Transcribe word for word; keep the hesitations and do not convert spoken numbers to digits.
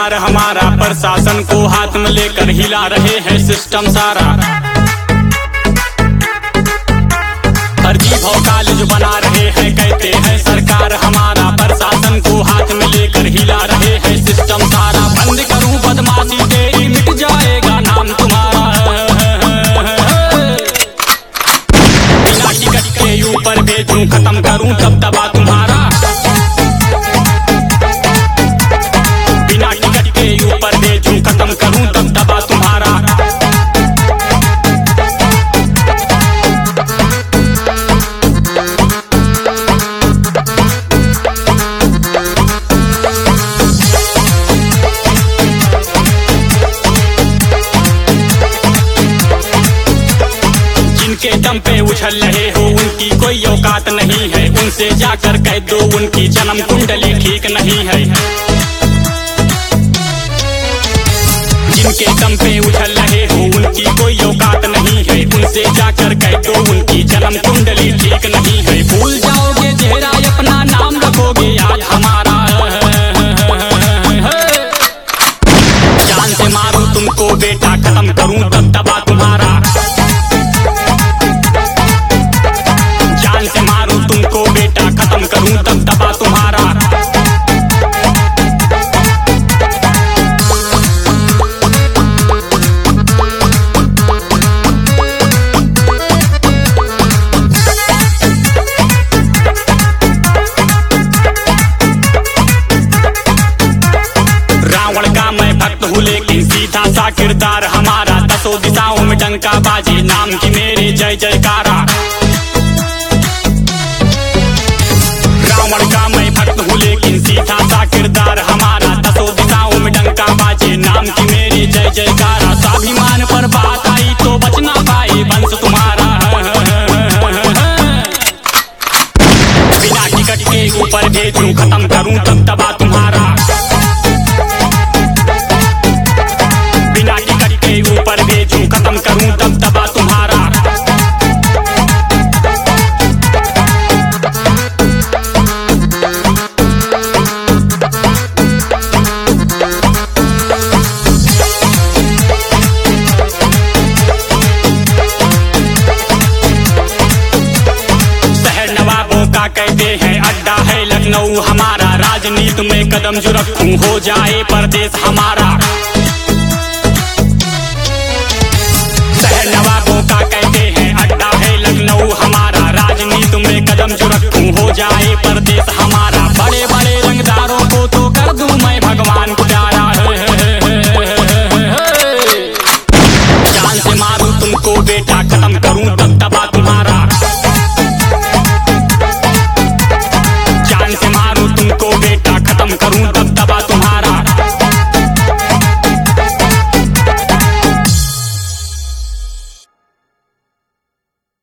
सरकार हमारा, प्रशासन को हाथ में लेकर हिला रहे हैं सिस्टम सारा। फर्जी भाव कॉलेज बना रहे हैं, कहते हैं सरकार हमारा, प्रशासन को हाथ में लेकर हिला रहे हैं सिस्टम सारा। बंद करूं बदमाशी तेरी, मिट जाएगा नाम तुम्हारा। बिना टिकट के ऊपर भेजूं, खत्म करूं दबदबा तुम्हारा। बिना टिकट के ऊपर भेजूं, खत्म करूं दबदबा तुम्हारा। जिनके दम पे उछल रहे हो उनकी कोई औकात नहीं है, उनसे जाकर कह दो उनकी जन्म कुंडली ठीक नहीं है। जिनके दम पे उछल रहे हो उनकी कोई औकात नहीं है, उनसे जाकर कह दो उनकी जन्म कुंडली ठीक नहीं है। भूल जाओगे चेहरा अपना, नाम रखोगे आज हमारा। जान से मारूं तुमको बेटा, खत्म करूं दबदबा तुम्हारा। जान से मारूं तुमको बेटा, खत्म करूं दबदबा तुम्हारा। रावण का मैं भक्त हूँ लेकिन सीधा सा किरदार हमारा। दसों दिशाओं में डंका बाजे, नाम की मेरे जय जयकारा। रावण का मैं भक्त हूँ लेकिन सीधा सा किरदार हमारा। दसों दिशाओं में डंका बाजे, नाम की मेरी जय जयकारा। स्वाभिमान पर बात आई तो बच ना पाए वंश तुम्हारा। बिना टिकट के ऊपर भेजूं, खत्म करूं दबदबा तुम्हारा। बिना टिकट के ऊपर भेजूं, खत्म करूं दबदबा तुम्हारा। शहर नवाबों का कहते हैं अड्डा है लखनऊ हमारा। राजनीति में कदम जो रखूं, हो जाए परदेश हमारा।